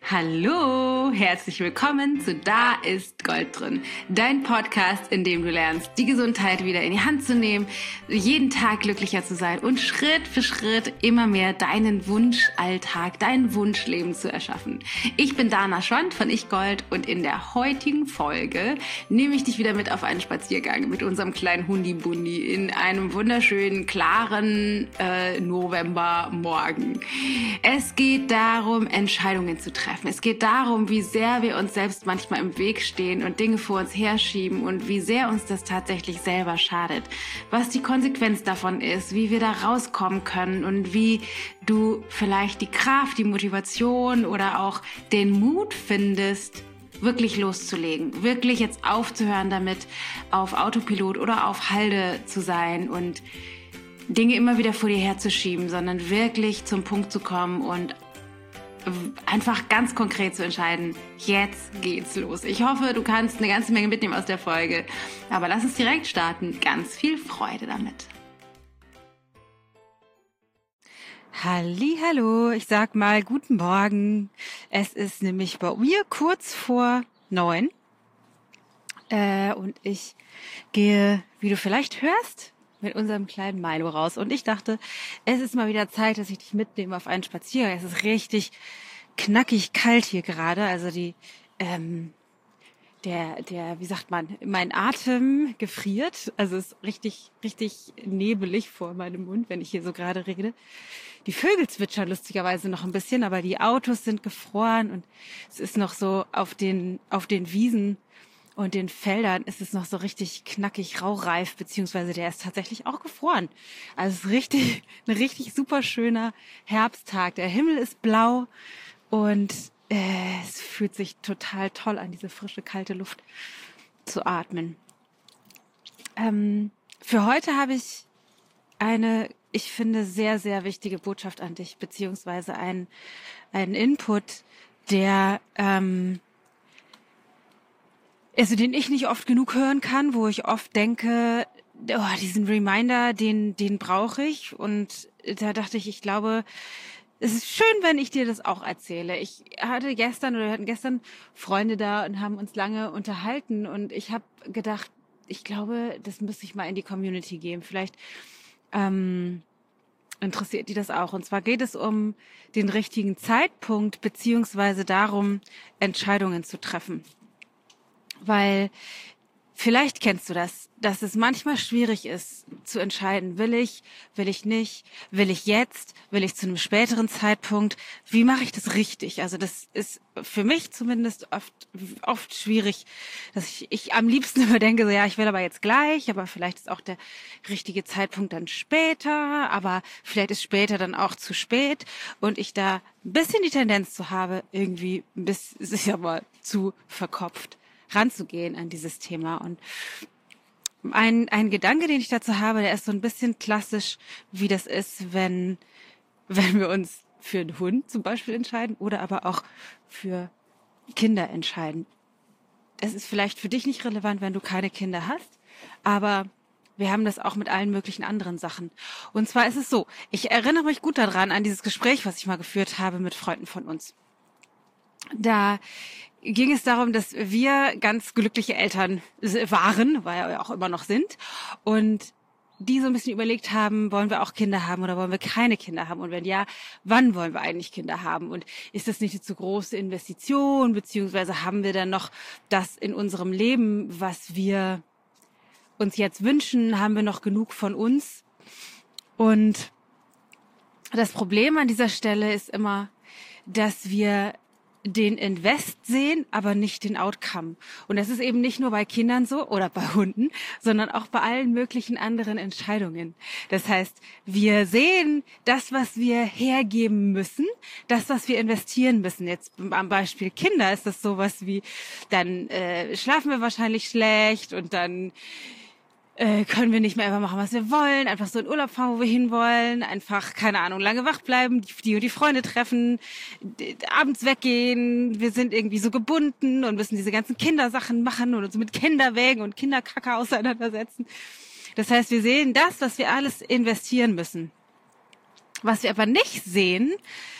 Hallo, herzlich willkommen zu Da ist Gold drin, dein Podcast, in dem du lernst, die Gesundheit wieder in die Hand zu nehmen, jeden Tag glücklicher zu sein und Schritt für Schritt immer mehr deinen Wunschalltag, dein Wunschleben zu erschaffen. Ich bin Dana Schwand von Ich Gold und in der heutigen Folge nehme ich dich wieder mit auf einen Spaziergang mit unserem kleinen Hundi-Bundi in einem wunderschönen, klaren Novembermorgen. Es geht darum, Entscheidungen zu treffen. Es geht darum, wie sehr wir uns selbst manchmal im Weg stehen und Dinge vor uns herschieben und wie sehr uns das tatsächlich selber schadet. Was die Konsequenz davon ist, wie wir da rauskommen können und wie du vielleicht die Kraft, die Motivation oder auch den Mut findest, wirklich loszulegen, wirklich jetzt aufzuhören damit, auf Autopilot oder auf Halde zu sein und Dinge immer wieder vor dir herzuschieben, sondern wirklich zum Punkt zu kommen und einfach ganz konkret zu entscheiden, jetzt geht's los. Ich hoffe, du kannst eine ganze Menge mitnehmen aus der Folge, aber lass uns direkt starten. Ganz viel Freude damit. Hallihallo, ich sag mal guten Morgen. Es ist nämlich bei mir kurz vor 9 und ich gehe, wie du vielleicht hörst, mit unserem kleinen Milo raus. Und ich dachte, es ist mal wieder Zeit, dass ich dich mitnehme auf einen Spaziergang. Es ist richtig knackig kalt hier gerade. Also wie sagt man, mein Atem gefriert. Also es ist richtig nebelig vor meinem Mund, wenn ich hier so gerade rede. Die Vögel zwitschern lustigerweise noch ein bisschen, aber die Autos sind gefroren und es ist noch so auf den Wiesen und den Feldern ist es noch so richtig knackig raureif, beziehungsweise der ist tatsächlich auch gefroren. Also es ist ein richtig super schöner Herbsttag. Der Himmel ist blau und es fühlt sich total toll an, diese frische, kalte Luft zu atmen. Für heute habe ich eine, ich finde, sehr, sehr wichtige Botschaft an dich, beziehungsweise einen Input, der den ich nicht oft genug hören kann, wo ich oft denke, diesen Reminder, den brauche ich. Und da dachte ich glaube, es ist schön, wenn ich dir das auch erzähle. Wir hatten gestern Freunde da und haben uns lange unterhalten und ich habe gedacht, ich glaube, das müsste ich mal in die Community geben. Vielleicht interessiert die das auch. Und zwar geht es um den richtigen Zeitpunkt beziehungsweise darum, Entscheidungen zu treffen. Weil vielleicht kennst du das, dass es manchmal schwierig ist zu entscheiden, will ich nicht, will ich jetzt, will ich zu einem späteren Zeitpunkt, wie mache ich das richtig? Also das ist für mich zumindest oft schwierig, dass ich am liebsten immer denke, so ja, ich will aber jetzt gleich, aber vielleicht ist auch der richtige Zeitpunkt dann später, aber vielleicht ist später dann auch zu spät und ich da ein bisschen die Tendenz zu habe, irgendwie zu verkopft ranzugehen an dieses Thema. Und ein Gedanke, den ich dazu habe, der ist so ein bisschen klassisch, wie das ist, wenn wir uns für einen Hund zum Beispiel entscheiden oder aber auch für Kinder entscheiden. Es ist vielleicht für dich nicht relevant, wenn du keine Kinder hast, aber wir haben das auch mit allen möglichen anderen Sachen. Und zwar ist es so, ich erinnere mich gut daran, an dieses Gespräch, was ich mal geführt habe mit Freunden von uns. Da ging es darum, dass wir ganz glückliche Eltern waren, weil wir auch immer noch sind, und die so ein bisschen überlegt haben, wollen wir auch Kinder haben oder wollen wir keine Kinder haben? Und wenn ja, wann wollen wir eigentlich Kinder haben? Und ist das nicht eine zu große Investition, beziehungsweise haben wir dann noch das in unserem Leben, was wir uns jetzt wünschen, haben wir noch genug von uns? Und das Problem an dieser Stelle ist immer, dass wir den Invest sehen, aber nicht den Outcome. Und das ist eben nicht nur bei Kindern so oder bei Hunden, sondern auch bei allen möglichen anderen Entscheidungen. Das heißt, wir sehen das, was wir hergeben müssen, das, was wir investieren müssen. Jetzt am Beispiel Kinder ist das sowas wie, dann schlafen wir wahrscheinlich schlecht und dann können wir nicht mehr einfach machen, was wir wollen, einfach so in Urlaub fahren, wo wir hinwollen, einfach, keine Ahnung, lange wach bleiben, die und die Freunde treffen, abends weggehen, wir sind irgendwie so gebunden und müssen diese ganzen Kindersachen machen und uns mit Kinderwägen und Kinderkacke auseinandersetzen. Das heißt, wir sehen das, was wir alles investieren müssen. Was wir aber nicht sehen,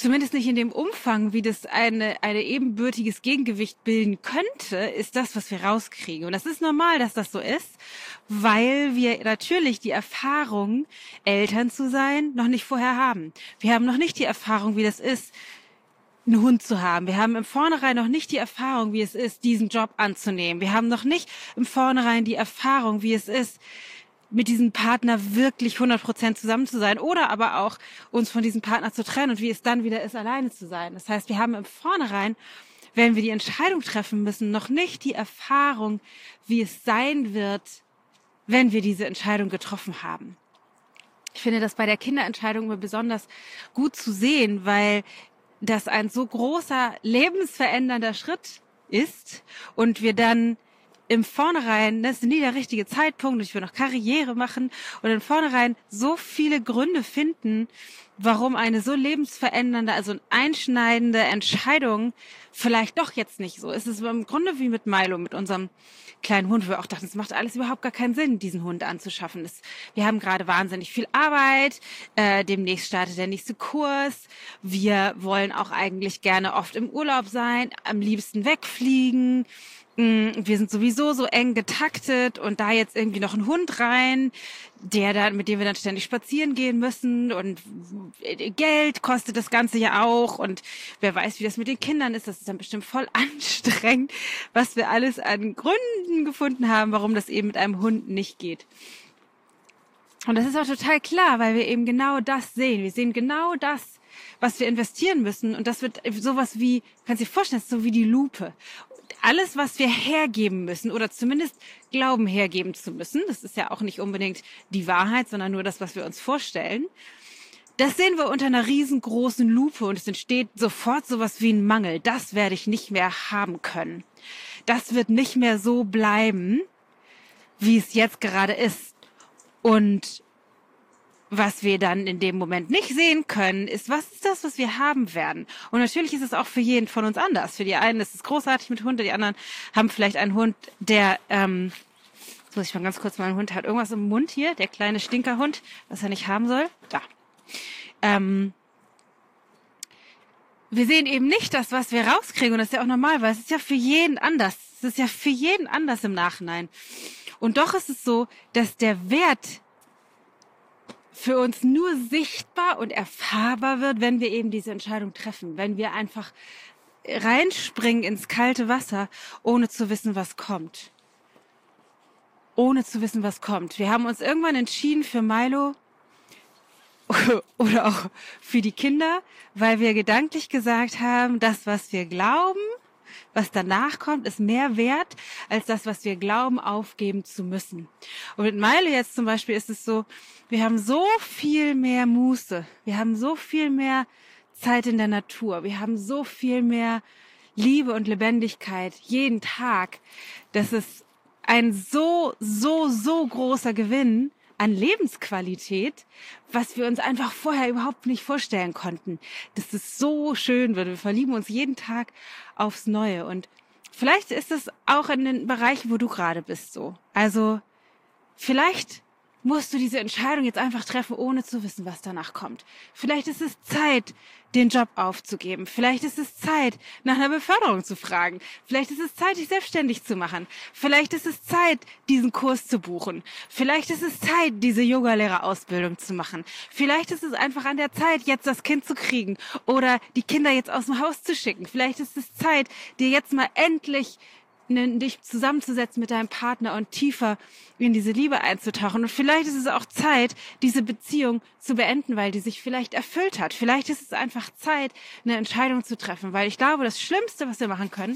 zumindest nicht in dem Umfang, wie das eine ebenbürtiges Gegengewicht bilden könnte, ist das, was wir rauskriegen. Und das ist normal, dass das so ist, weil wir natürlich die Erfahrung, Eltern zu sein, noch nicht vorher haben. Wir haben noch nicht die Erfahrung, wie das ist, einen Hund zu haben. Wir haben im Vornherein noch nicht die Erfahrung, wie es ist, diesen Job anzunehmen. Wir haben noch nicht im Vornherein die Erfahrung, wie es ist, mit diesem Partner wirklich 100% zusammen zu sein oder aber auch uns von diesem Partner zu trennen und wie es dann wieder ist, alleine zu sein. Das heißt, wir haben im Vornherein, wenn wir die Entscheidung treffen müssen, noch nicht die Erfahrung, wie es sein wird, wenn wir diese Entscheidung getroffen haben. Ich finde das bei der Kinderentscheidung immer besonders gut zu sehen, weil das ein so großer, lebensverändernder Schritt ist und wir dann im Vornherein, das ist nie der richtige Zeitpunkt, ich will noch Karriere machen und im Vornherein so viele Gründe finden, warum eine so lebensverändernde, also einschneidende Entscheidung vielleicht doch jetzt nicht so ist. Es ist im Grunde wie mit Milo, mit unserem kleinen Hund, wo wir auch dachten, es macht alles überhaupt gar keinen Sinn, diesen Hund anzuschaffen. Wir haben gerade wahnsinnig viel Arbeit, demnächst startet der nächste Kurs, wir wollen auch eigentlich gerne oft im Urlaub sein, am liebsten wegfliegen. Wir sind sowieso so eng getaktet und da jetzt irgendwie noch ein Hund rein, mit dem wir dann ständig spazieren gehen müssen und Geld kostet das Ganze ja auch und wer weiß, wie das mit den Kindern ist, das ist dann bestimmt voll anstrengend, was wir alles an Gründen gefunden haben, warum das eben mit einem Hund nicht geht. Und das ist auch total klar, weil wir eben genau das sehen. Wir sehen genau das, was wir investieren müssen und das wird sowas wie, kannst du dir vorstellen, das ist so wie die Lupe. Alles, was wir hergeben müssen oder zumindest glauben hergeben zu müssen, das ist ja auch nicht unbedingt die Wahrheit, sondern nur das, was wir uns vorstellen, das sehen wir unter einer riesengroßen Lupe und es entsteht sofort sowas wie ein Mangel. Das werde ich nicht mehr haben können. Das wird nicht mehr so bleiben, wie es jetzt gerade ist. Und was wir dann in dem Moment nicht sehen können, ist, was ist das, was wir haben werden? Und natürlich ist es auch für jeden von uns anders. Für die einen ist es großartig mit Hunden, die anderen haben vielleicht einen Hund, der, jetzt muss ich mal ganz kurz, mein Hund hat irgendwas im Mund hier, der kleine Stinkerhund, was er nicht haben soll. Da. Wir sehen eben nicht das, was wir rauskriegen und das ist ja auch normal, weil es ist ja für jeden anders. Es ist ja für jeden anders im Nachhinein. Und doch ist es so, dass der Wert für uns nur sichtbar und erfahrbar wird, wenn wir eben diese Entscheidung treffen, wenn wir einfach reinspringen ins kalte Wasser, ohne zu wissen, was kommt. Ohne zu wissen, was kommt. Wir haben uns irgendwann entschieden für Milo oder auch für die Kinder, weil wir gedanklich gesagt haben, das, was wir glauben, was danach kommt, ist mehr wert, als das, was wir glauben, aufgeben zu müssen. Und mit Milo jetzt zum Beispiel ist es so, wir haben so viel mehr Muße, wir haben so viel mehr Zeit in der Natur, wir haben so viel mehr Liebe und Lebendigkeit jeden Tag. Das ist ein so großer Gewinn an Lebensqualität, was wir uns einfach vorher überhaupt nicht vorstellen konnten. Das ist so schön, wir verlieben uns jeden Tag aufs Neue und vielleicht ist es auch in den Bereichen, wo du gerade bist so. Also vielleicht musst du diese Entscheidung jetzt einfach treffen, ohne zu wissen, was danach kommt. Vielleicht ist es Zeit, den Job aufzugeben. Vielleicht ist es Zeit, nach einer Beförderung zu fragen. Vielleicht ist es Zeit, dich selbstständig zu machen. Vielleicht ist es Zeit, diesen Kurs zu buchen. Vielleicht ist es Zeit, diese Yogalehrerausbildung zu machen. Vielleicht ist es einfach an der Zeit, jetzt das Kind zu kriegen oder die Kinder jetzt aus dem Haus zu schicken. Vielleicht ist es Zeit, dir jetzt mal endlich dich zusammenzusetzen mit deinem Partner und tiefer in diese Liebe einzutauchen. Und vielleicht ist es auch Zeit, diese Beziehung zu beenden, weil die sich vielleicht erfüllt hat. Vielleicht ist es einfach Zeit, eine Entscheidung zu treffen, weil ich glaube, das Schlimmste, was wir machen können,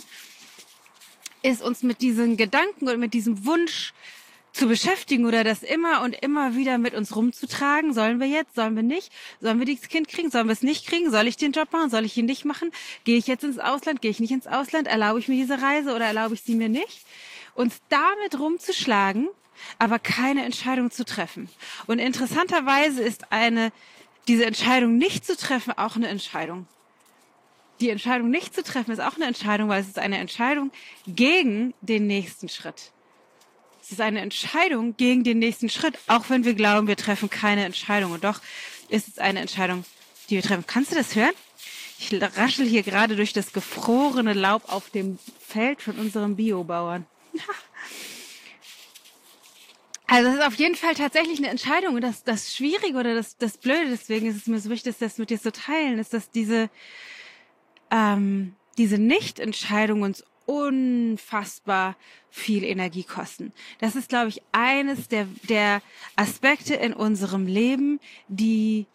ist uns mit diesen Gedanken und mit diesem Wunsch zu beschäftigen oder das immer und immer wieder mit uns rumzutragen. Sollen wir jetzt? Sollen wir nicht? Sollen wir das Kind kriegen? Sollen wir es nicht kriegen? Soll ich den Job machen? Soll ich ihn nicht machen? Gehe ich jetzt ins Ausland? Gehe ich nicht ins Ausland? Erlaube ich mir diese Reise oder erlaube ich sie mir nicht? Uns damit rumzuschlagen, aber keine Entscheidung zu treffen. Und interessanterweise ist diese Entscheidung nicht zu treffen auch eine Entscheidung. Die Entscheidung nicht zu treffen ist auch eine Entscheidung, weil es ist eine Entscheidung gegen den nächsten Schritt. Es ist eine Entscheidung gegen den nächsten Schritt, auch wenn wir glauben, wir treffen keine Entscheidung. Und doch ist es eine Entscheidung, die wir treffen. Kannst du das hören? Ich raschel hier gerade durch das gefrorene Laub auf dem Feld von unserem Biobauern. Also es ist auf jeden Fall tatsächlich eine Entscheidung. Und das Schwierige oder das Blöde, deswegen ist es mir so wichtig, das mit dir zu teilen, ist, dass diese Nicht-Entscheidung uns unfassbar viel Energie kosten. Das ist, glaube ich, eines der Aspekte in unserem Leben, die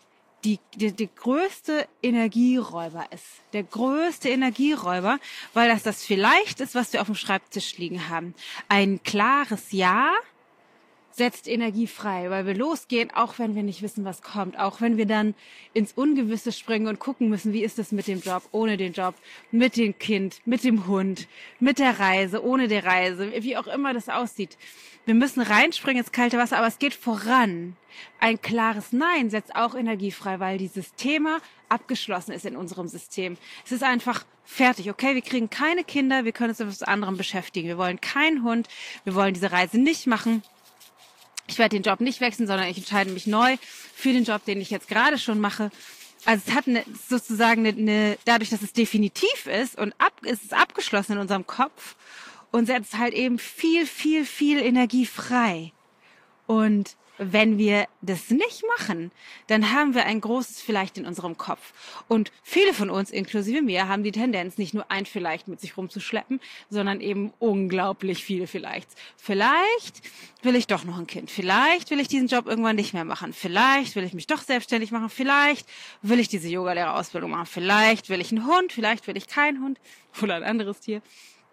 größte Energieräuber ist. Der größte Energieräuber, weil das vielleicht ist, was wir auf dem Schreibtisch liegen haben. Ein klares Ja setzt Energie frei, weil wir losgehen, auch wenn wir nicht wissen, was kommt, auch wenn wir dann ins Ungewisse springen und gucken müssen, wie ist es mit dem Job, ohne den Job, mit dem Kind, mit dem Hund, mit der Reise, ohne der Reise, wie auch immer das aussieht. Wir müssen reinspringen ins kalte Wasser, aber es geht voran. Ein klares Nein setzt auch Energie frei, weil dieses Thema abgeschlossen ist in unserem System. Es ist einfach fertig. Okay, wir kriegen keine Kinder, wir können uns mit etwas anderem beschäftigen. Wir wollen keinen Hund, wir wollen diese Reise nicht machen. Ich werde den Job nicht wechseln, sondern ich entscheide mich neu für den Job, den ich jetzt gerade schon mache. Also es hat dadurch, dass es definitiv ist und es ist abgeschlossen in unserem Kopf und setzt halt eben viel, viel, viel Energie frei. Und wenn wir das nicht machen, dann haben wir ein großes Vielleicht in unserem Kopf. Und viele von uns, inklusive mir, haben die Tendenz, nicht nur ein Vielleicht mit sich rumzuschleppen, sondern eben unglaublich viele Vielleichts. Vielleicht will ich doch noch ein Kind. Vielleicht will ich diesen Job irgendwann nicht mehr machen. Vielleicht will ich mich doch selbstständig machen. Vielleicht will ich diese Yogalehrerausbildung machen. Vielleicht will ich einen Hund. Vielleicht will ich keinen Hund oder ein anderes Tier.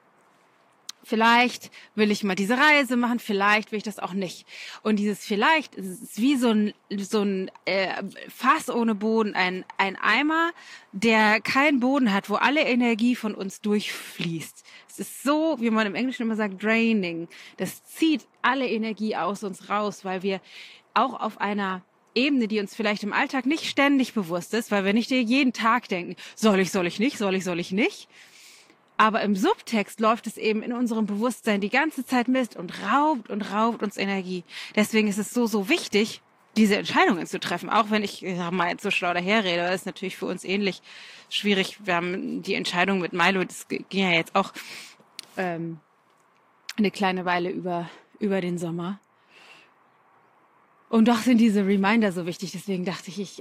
Vielleicht will ich mal diese Reise machen, vielleicht will ich das auch nicht. Und dieses vielleicht ist wie so ein Fass ohne Boden, ein Eimer, der keinen Boden hat, wo alle Energie von uns durchfließt. Es ist so, wie man im Englischen immer sagt, draining. Das zieht alle Energie aus uns raus, weil wir auch auf einer Ebene, die uns vielleicht im Alltag nicht ständig bewusst ist, weil wir nicht jeden Tag denken, soll ich nicht. Aber im Subtext läuft es eben in unserem Bewusstsein die ganze Zeit mit und raubt uns Energie. Deswegen ist es so wichtig, diese Entscheidungen zu treffen. Auch wenn ich mal jetzt so schlau daherrede, das ist natürlich für uns ähnlich schwierig. Wir haben die Entscheidung mit Milo, das ging ja jetzt auch eine kleine Weile über den Sommer. Und doch sind diese Reminder so wichtig. Deswegen dachte ich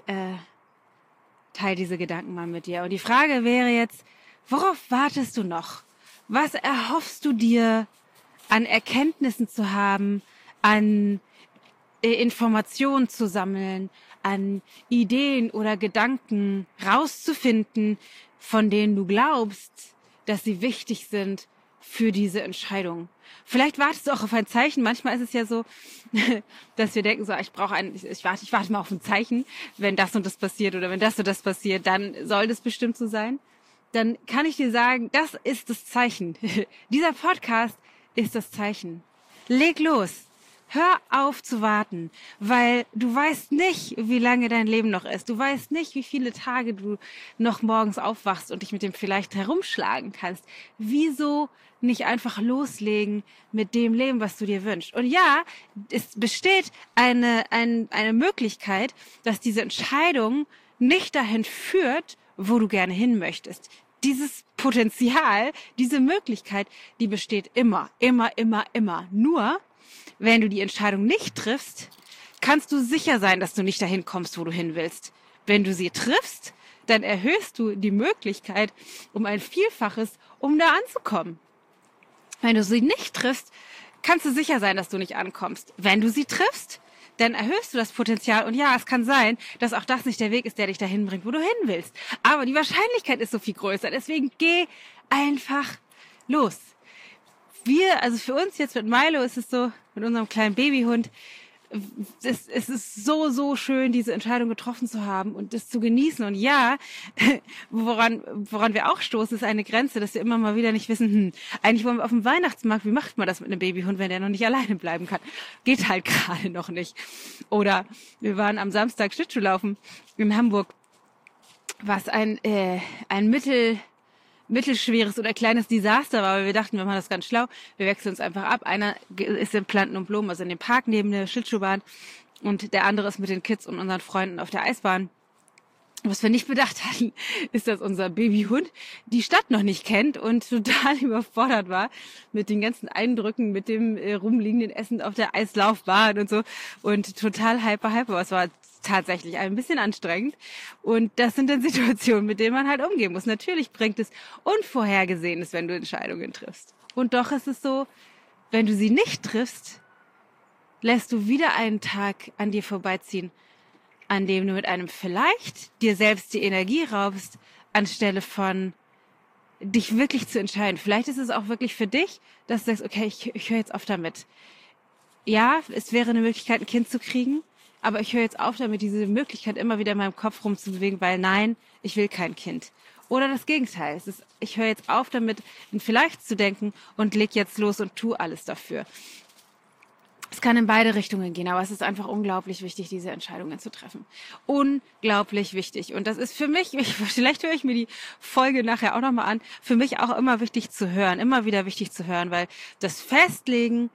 teile diese Gedanken mal mit dir. Und die Frage wäre jetzt, worauf wartest du noch? Was erhoffst du dir an Erkenntnissen zu haben, an Informationen zu sammeln, an Ideen oder Gedanken rauszufinden, von denen du glaubst, dass sie wichtig sind für diese Entscheidung? Vielleicht wartest du auch auf ein Zeichen. Manchmal ist es ja so, dass wir denken, so, ich warte mal auf ein Zeichen, wenn das und das passiert oder wenn das und das passiert, dann soll das bestimmt so sein. Dann kann ich dir sagen, das ist das Zeichen. Dieser Podcast ist das Zeichen. Leg los. Hör auf zu warten, weil du weißt nicht, wie lange dein Leben noch ist. Du weißt nicht, wie viele Tage du noch morgens aufwachst und dich mit dem vielleicht herumschlagen kannst. Wieso nicht einfach loslegen mit dem Leben, was du dir wünschst? Und ja, es besteht eine Möglichkeit, dass diese Entscheidung nicht dahin führt, wo du gerne hin möchtest. Dieses Potenzial, diese Möglichkeit, die besteht immer. Nur, wenn du die Entscheidung nicht triffst, kannst du sicher sein, dass du nicht dahin kommst, wo du hin willst. Wenn du sie triffst, dann erhöhst du die Möglichkeit um ein Vielfaches, um da anzukommen. Wenn du sie nicht triffst, kannst du sicher sein, dass du nicht ankommst. Wenn du sie triffst, dann erhöhst du das Potenzial. Und ja, es kann sein, dass auch das nicht der Weg ist, der dich dahin bringt, wo du hin willst. Aber die Wahrscheinlichkeit ist so viel größer. Deswegen geh einfach los. Also für uns jetzt mit Milo ist es so, mit unserem kleinen Babyhund, es ist so schön, diese Entscheidung getroffen zu haben und das zu genießen. Und ja, woran wir auch stoßen, ist eine Grenze, dass wir immer mal wieder nicht wissen, eigentlich wollen wir auf dem Weihnachtsmarkt, wie macht man das mit einem Babyhund, wenn der noch nicht alleine bleiben kann? Geht halt gerade noch nicht. Oder wir waren am Samstag Schlittschuhlaufen in Hamburg, was ein mittelschweres oder kleines Desaster war, weil wir dachten, wir machen das ganz schlau, wir wechseln uns einfach ab. Einer ist in Planten und Blumen, also in dem Park neben der Schlittschuhbahn, und der andere ist mit den Kids und unseren Freunden auf der Eisbahn Was wir nicht bedacht hatten, ist, dass unser Babyhund die Stadt noch nicht kennt und total überfordert war mit den ganzen Eindrücken, mit dem rumliegenden Essen auf der Eislaufbahn und so und total hyper. Es war tatsächlich ein bisschen anstrengend und das sind dann Situationen, mit denen man halt umgehen muss. Natürlich bringt es Unvorhergesehenes, wenn du Entscheidungen triffst. Und doch ist es so, wenn du sie nicht triffst, lässt du wieder einen Tag an dir vorbeiziehen, an dem du mit einem vielleicht dir selbst die Energie raubst, anstelle von dich wirklich zu entscheiden. Vielleicht ist es auch wirklich für dich, dass du sagst, okay, ich höre jetzt auf damit. Ja, es wäre eine Möglichkeit, ein Kind zu kriegen, aber ich höre jetzt auf damit, diese Möglichkeit immer wieder in meinem Kopf rumzubewegen, weil nein, ich will kein Kind. Oder das Gegenteil. Ich höre jetzt auf damit, in vielleicht zu denken und leg jetzt los und tu alles dafür. Es kann in beide Richtungen gehen, aber es ist einfach unglaublich wichtig, diese Entscheidungen zu treffen. Unglaublich wichtig. Und das ist für mich, vielleicht höre ich mir die Folge nachher auch nochmal an, für mich auch immer wichtig zu hören, immer wieder wichtig zu hören, weil das Festlegen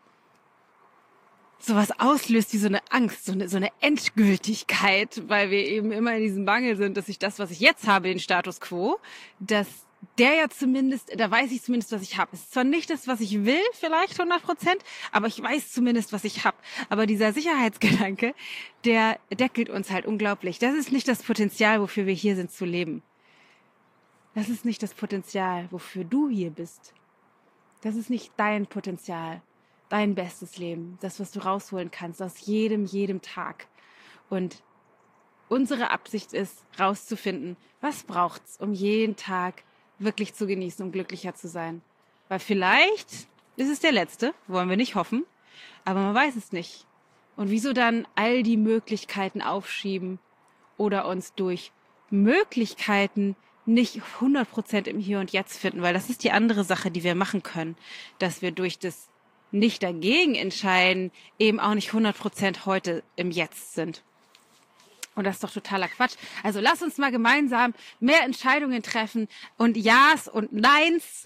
sowas auslöst wie so eine Angst, so eine Endgültigkeit, weil wir eben immer in diesem Mangel sind, dass ich das, was ich jetzt habe, den Status quo, dass der ja zumindest, da weiß ich zumindest, was ich habe. Es ist zwar nicht das, was ich will, vielleicht 100%, aber ich weiß zumindest, was ich habe. Aber dieser Sicherheitsgedanke, der deckelt uns halt unglaublich. Das ist nicht das Potenzial, wofür wir hier sind zu leben. Das ist nicht das Potenzial, wofür du hier bist. Das ist nicht dein Potenzial, dein bestes Leben, das, was du rausholen kannst aus jedem Tag. Und unsere Absicht ist, rauszufinden, was braucht's, um jeden Tag wirklich zu genießen, um glücklicher zu sein. Weil vielleicht ist es der letzte, wollen wir nicht hoffen, aber man weiß es nicht. Und wieso dann all die Möglichkeiten aufschieben oder uns durch Möglichkeiten nicht 100% im Hier und Jetzt finden, weil das ist die andere Sache, die wir machen können, dass wir durch das nicht dagegen entscheiden, eben auch nicht 100% heute im Jetzt sind. Und das ist doch totaler Quatsch. Also lass uns mal gemeinsam mehr Entscheidungen treffen und Ja's und Neins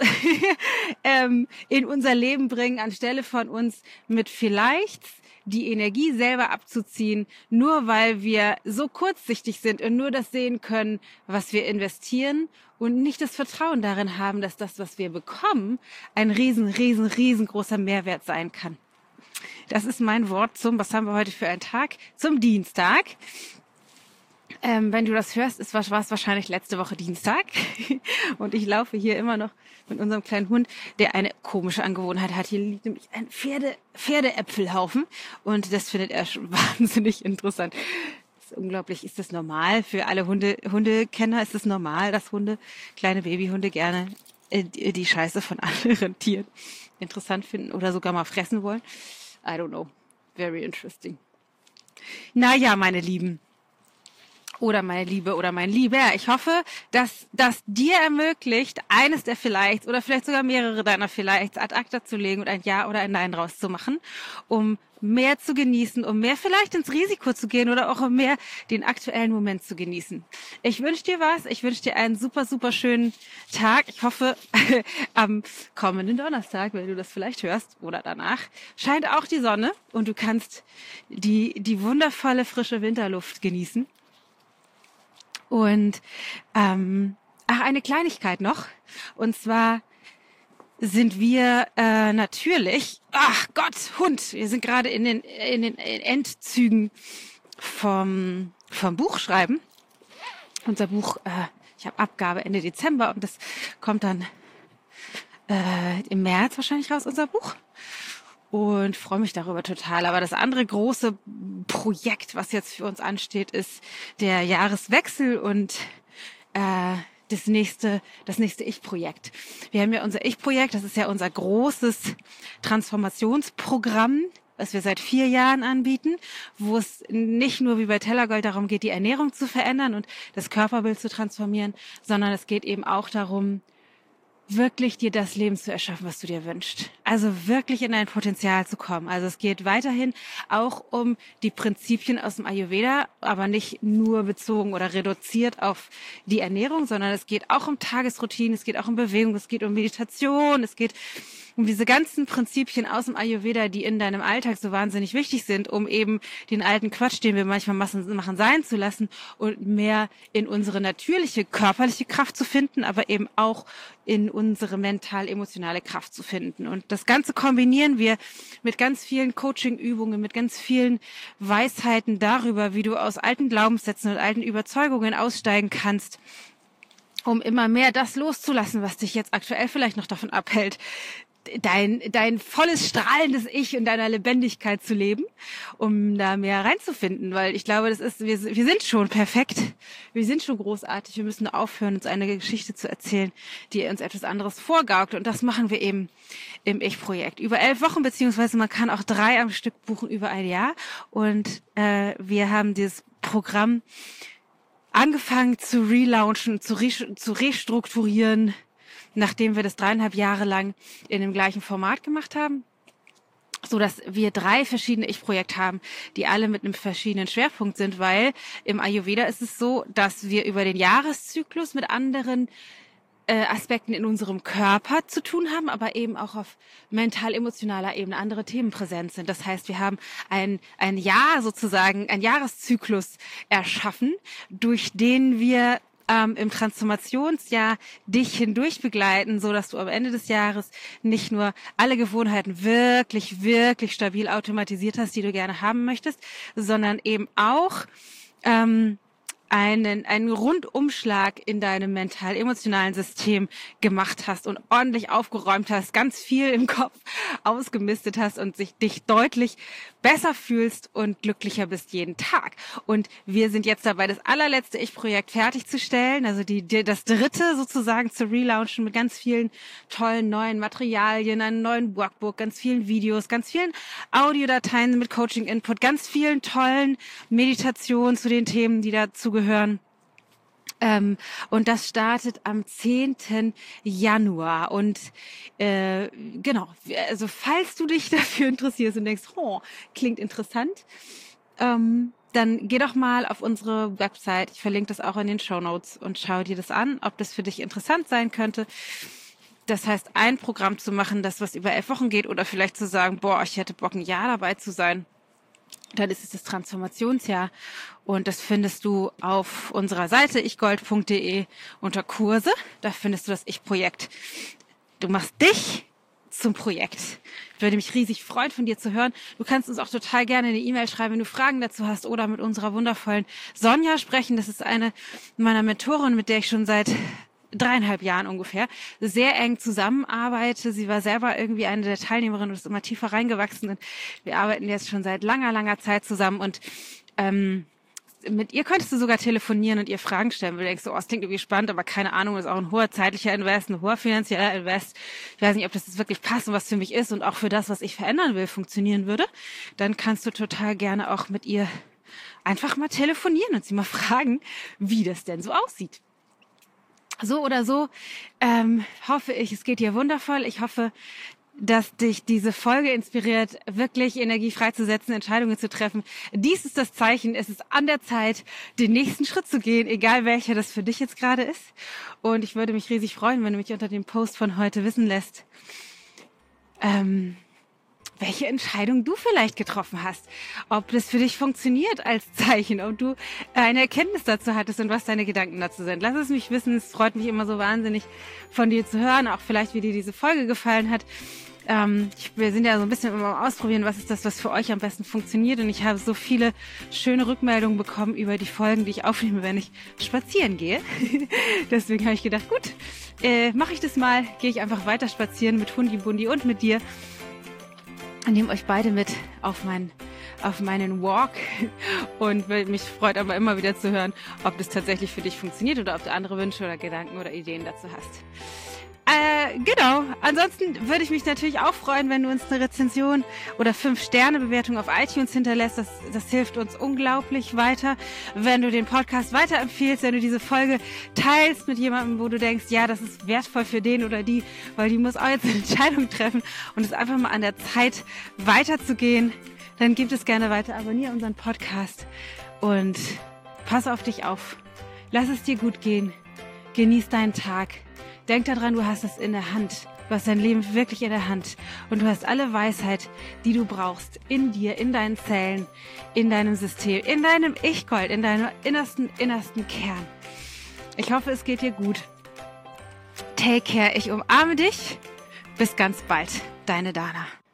in unser Leben bringen, anstelle von uns mit vielleicht die Energie selber abzuziehen, nur weil wir so kurzsichtig sind und nur das sehen können, was wir investieren und nicht das Vertrauen darin haben, dass das, was wir bekommen, ein riesengroßer Mehrwert sein kann. Das ist mein Wort was haben wir heute für einen Tag? Zum Dienstag. Wenn du das hörst, war es wahrscheinlich letzte Woche Dienstag und ich laufe hier immer noch mit unserem kleinen Hund, der eine komische Angewohnheit hat. Hier liegt nämlich ein Pferdeäpfelhaufen und das findet er schon wahnsinnig interessant. Das ist unglaublich. Ist das normal für alle Hundekenner? Ist es normal, dass kleine Babyhunde gerne die Scheiße von anderen Tieren interessant finden oder sogar mal fressen wollen? I don't know. Very interesting. Naja, meine Lieben. Oder meine Liebe oder mein Lieber. Ich hoffe, dass das dir ermöglicht, eines der Vielleichts oder vielleicht sogar mehrere deiner Vielleichts ad acta zu legen und ein Ja oder ein Nein rauszumachen, um mehr zu genießen, um mehr vielleicht ins Risiko zu gehen oder auch um mehr den aktuellen Moment zu genießen. Ich wünsche dir was. Ich wünsche dir einen super schönen Tag. Ich hoffe, am kommenden Donnerstag, wenn du das vielleicht hörst oder danach, scheint auch die Sonne und du kannst die wundervolle frische Winterluft genießen. Und eine Kleinigkeit noch. Und zwar sind wir natürlich, ach Gott, Hund, wir sind gerade in den Endzügen vom Buchschreiben. Unser Buch, ich habe Abgabe Ende Dezember und das kommt dann im März wahrscheinlich raus, unser Buch. Und freue mich darüber total. Aber das andere große Projekt, was jetzt für uns ansteht, ist der Jahreswechsel und das nächste Ich-Projekt. Wir haben ja unser Ich-Projekt, das ist ja unser großes Transformationsprogramm, was wir seit 4 Jahren anbieten, wo es nicht nur wie bei Tellergold darum geht, die Ernährung zu verändern und das Körperbild zu transformieren, sondern es geht eben auch darum, wirklich dir das Leben zu erschaffen, was du dir wünschst. Also wirklich in dein Potenzial zu kommen. Also es geht weiterhin auch um die Prinzipien aus dem Ayurveda, aber nicht nur bezogen oder reduziert auf die Ernährung, sondern es geht auch um Tagesroutinen, es geht auch um Bewegung, es geht um Meditation, es geht um diese ganzen Prinzipien aus dem Ayurveda, die in deinem Alltag so wahnsinnig wichtig sind, um eben den alten Quatsch, den wir manchmal machen, sein zu lassen und mehr in unsere natürliche, körperliche Kraft zu finden, aber eben auch in unsere mental-emotionale Kraft zu finden. Und das Ganze kombinieren wir mit ganz vielen Coaching-Übungen, mit ganz vielen Weisheiten darüber, wie du aus alten Glaubenssätzen und alten Überzeugungen aussteigen kannst, um immer mehr das loszulassen, was dich jetzt aktuell vielleicht noch davon abhält, dein volles, strahlendes Ich in deiner Lebendigkeit zu leben, um da mehr reinzufinden, weil ich glaube, wir sind schon perfekt, wir sind schon großartig, wir müssen aufhören, uns eine Geschichte zu erzählen, die uns etwas anderes vorgaukelt, und das machen wir eben im Ich-Projekt. Über 11 Wochen, beziehungsweise man kann auch 3 am Stück buchen über ein Jahr, und wir haben dieses Programm angefangen zu relaunchen, zu restrukturieren, nachdem wir das 3,5 Jahre lang in dem gleichen Format gemacht haben, so dass wir 3 verschiedene Ich-Projekte haben, die alle mit einem verschiedenen Schwerpunkt sind, weil im Ayurveda ist es so, dass wir über den Jahreszyklus mit anderen Aspekten in unserem Körper zu tun haben, aber eben auch auf mental-emotionaler Ebene andere Themen präsent sind. Das heißt, wir haben ein Jahr sozusagen, ein Jahreszyklus erschaffen, durch den wir im Transformationsjahr dich hindurch begleiten, so dass du am Ende des Jahres nicht nur alle Gewohnheiten wirklich, wirklich stabil automatisiert hast, die du gerne haben möchtest, sondern eben auch einen Rundumschlag in deinem mental-emotionalen System gemacht hast und ordentlich aufgeräumt hast, ganz viel im Kopf ausgemistet hast und dich deutlich besser fühlst und glücklicher bist jeden Tag. Und wir sind jetzt dabei, das allerletzte Ich-Projekt fertigzustellen, also das dritte sozusagen zu relaunchen mit ganz vielen tollen neuen Materialien, einem neuen Workbook, ganz vielen Videos, ganz vielen Audiodateien mit Coaching-Input, ganz vielen tollen Meditationen zu den Themen, die dazu gehören. Und das startet am 10. Januar. Und genau, also falls du dich dafür interessierst und denkst, klingt interessant, dann geh doch mal auf unsere Website. Ich verlinke das auch in den Shownotes und schau dir das an, ob das für dich interessant sein könnte. Das heißt, ein Programm zu machen, das was über 11 Wochen geht, oder vielleicht zu sagen, ich hätte Bock, ein Jahr dabei zu sein. Dann ist es das Transformationsjahr, und das findest du auf unserer Seite ichgold.de unter Kurse. Da findest du das Ich-Projekt. Du machst dich zum Projekt. Ich würde mich riesig freuen, von dir zu hören. Du kannst uns auch total gerne eine E-Mail schreiben, wenn du Fragen dazu hast, oder mit unserer wundervollen Sonja sprechen. Das ist eine meiner Mentoren, mit der ich schon seit 3,5 Jahren ungefähr sehr eng zusammenarbeite. Sie war selber irgendwie eine der Teilnehmerinnen und ist immer tiefer reingewachsen. Und wir arbeiten jetzt schon seit langer, langer Zeit zusammen. Und mit ihr könntest du sogar telefonieren und ihr Fragen stellen. Du denkst so, es klingt irgendwie spannend, aber keine Ahnung, das ist auch ein hoher zeitlicher Invest, ein hoher finanzieller Invest. Ich weiß nicht, ob das jetzt wirklich passt und was für mich ist und auch für das, was ich verändern will, funktionieren würde. Dann kannst du total gerne auch mit ihr einfach mal telefonieren und sie mal fragen, wie das denn so aussieht. So oder so hoffe ich, es geht dir wundervoll. Ich hoffe, dass dich diese Folge inspiriert, wirklich Energie freizusetzen, Entscheidungen zu treffen. Dies ist das Zeichen. Es ist an der Zeit, den nächsten Schritt zu gehen, egal welcher das für dich jetzt gerade ist. Und ich würde mich riesig freuen, wenn du mich unter dem Post von heute wissen lässt, welche Entscheidung du vielleicht getroffen hast, ob das für dich funktioniert als Zeichen, ob du eine Erkenntnis dazu hattest und was deine Gedanken dazu sind. Lass es mich wissen, es freut mich immer so wahnsinnig von dir zu hören, auch vielleicht, wie dir diese Folge gefallen hat. Wir sind ja so ein bisschen immer am Ausprobieren, was ist das, was für euch am besten funktioniert, und ich habe so viele schöne Rückmeldungen bekommen über die Folgen, die ich aufnehme, wenn ich spazieren gehe. Deswegen habe ich gedacht, gut, mache ich das mal, gehe ich einfach weiter spazieren mit Hundi Bundi und mit dir. Nehmt euch beide mit auf meinen Walk, und mich freut aber immer wieder zu hören, ob das tatsächlich für dich funktioniert oder ob du andere Wünsche oder Gedanken oder Ideen dazu hast. Genau. Ansonsten würde ich mich natürlich auch freuen, wenn du uns eine Rezension oder 5-Sterne-Bewertung auf iTunes hinterlässt. Das hilft uns unglaublich weiter. Wenn du den Podcast weiterempfiehlst, wenn du diese Folge teilst mit jemandem, wo du denkst, ja, das ist wertvoll für den oder die, weil die muss auch jetzt eine Entscheidung treffen und es ist einfach mal an der Zeit, weiterzugehen, dann gib es gerne weiter. Abonniere unseren Podcast und pass auf dich auf. Lass es dir gut gehen. Genieß deinen Tag. Denk daran, du hast es in der Hand. Du hast dein Leben wirklich in der Hand. Und du hast alle Weisheit, die du brauchst. In dir, in deinen Zellen, in deinem System, in deinem Ich-Gold, in deinem innersten Kern. Ich hoffe, es geht dir gut. Take care. Ich umarme dich. Bis ganz bald. Deine Dana.